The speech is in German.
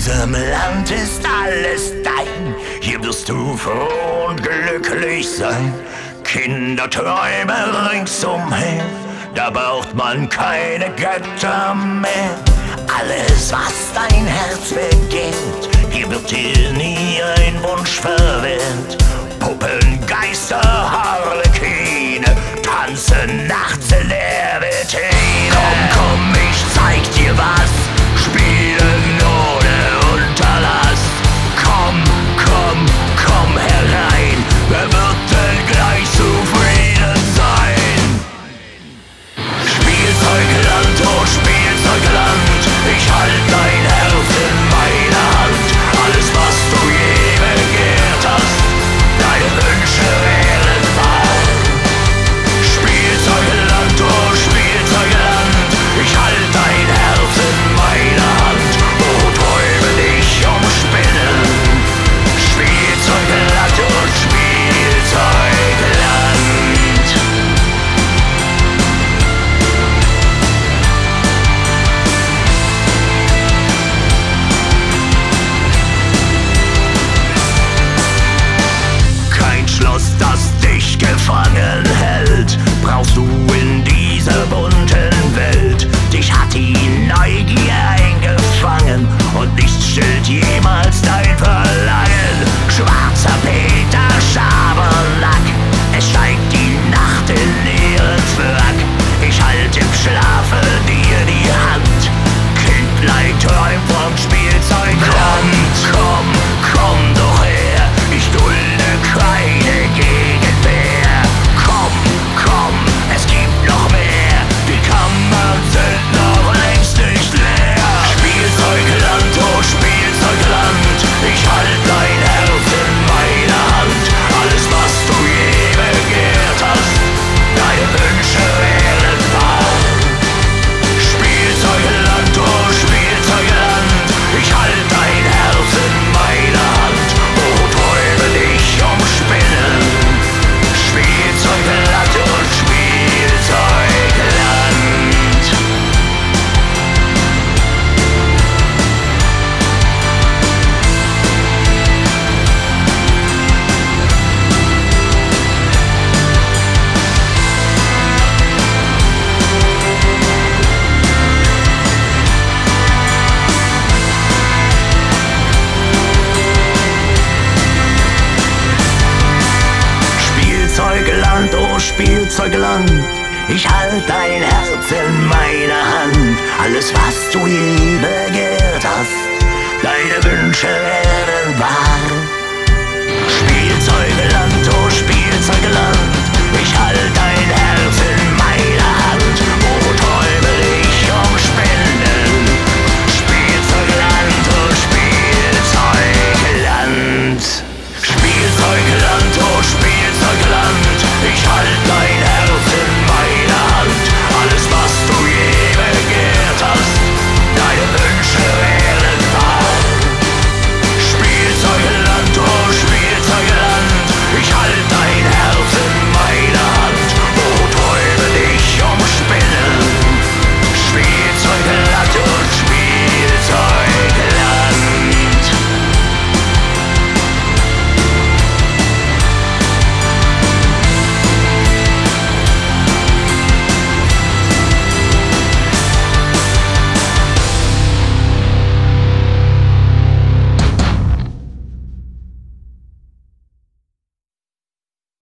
diesem Land ist alles dein, hier wirst du froh und glücklich sein. Kinderträume ringsumher, da braucht man keine Götter mehr. Alles, was dein Herz begehrt, hier wird dir nie ein Wunsch verwehrt. Puppen, Geister, Harlekine tanzen nachts in der Vitrine. Komm, komm, ich zeig dir was, spielen ohne Unterlass. Komm, komm, komm herein, wer wird denn gleich zufrieden sein? Spielzeugland, oh Spielzeugland, ich halt dein Herz in meiner Hand. Alles, was du je begehrt hast, deine Wünsche werden wahr. Spielzeugland, oh Spielzeugland, ich halt dein Herz in meiner Hand. Oh, träume dich umspinnen. Spielzeugland, oh Spielzeugland. Kein Schloss, das dich gefangen hält, brauchst du in dieser bunten Welt. Dich hat die Neugier eingefangen und nichts stillt jemals dein Verlangen. Schwarzer Peter, Schabernack, es steigt die Nacht in ihren Frack. Ich halt im Schlafe dir die Hand, Kindlein träumt vom Spielzeugland. Komm, komm doch her, ich dulde keine Gegenwehr. Komm, komm, es gibt noch mehr, die Kammern sind noch längst nicht leer. Spielzeugland, oh Spielzeugland, ich halt dein Herz in meiner Hand. Alles, was du je begehrt hast, deine Wünsche werden wahr. Spielzeugland, oh Spielzeugland, ich halt dein Herz in meiner Hand. Oh, träume dich umspinnen. Spielzeugland, oh Spielzeugland. Spielzeugland, oh Spielzeugland, ich halt dein Herz in meiner Hand. Alles, was du je begehrt hast, deine Wünsche werden wahr. Spielzeugland.